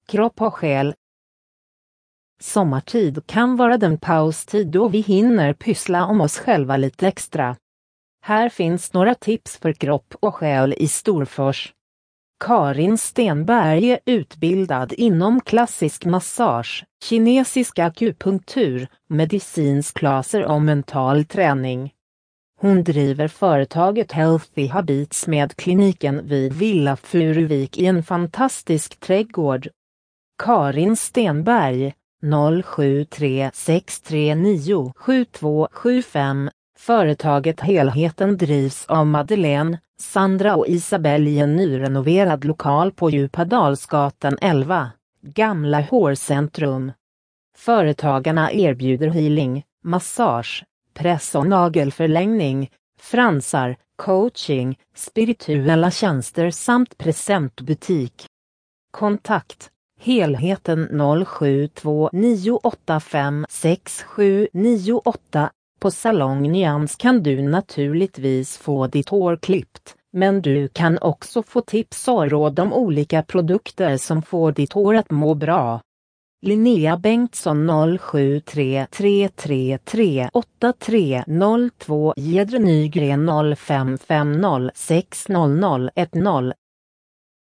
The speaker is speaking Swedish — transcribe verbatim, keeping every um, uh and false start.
kropp och själ. Sommartid kan vara den paustid då vi hinner pyssla om oss själva lite extra. Här finns några tips för kropp och själ i Storfors. Karin Stenberg är utbildad inom klassisk massage, kinesisk akupunktur, medicinsk laser och mental träning. Hon driver företaget Healthy Habits med kliniken vid Villa Furuvik i en fantastisk trädgård. Karin Stenberg, noll sju tre sex tre nio sju två sju fem. Företaget Helheten drivs av Madeleine, Sandra och Isabelle i en nyrenoverad lokal på Djupadalsgatan elva, Gamla Hårcentrum. Företagarna erbjuder healing, massage, press- och nagelförlängning, fransar, coaching, spirituella tjänster samt presentbutik. Kontakt Helheten noll sju två nio åtta fem sex sju nio åtta. På Salong Nyans kan du naturligtvis få ditt hår klippt, men du kan också få tips och råd om olika produkter som får ditt hår att må bra. Linnea Bengtsson noll sju tre tre tre tre åtta tre noll två Gedre Nygren noll fem fem noll sex noll noll ett noll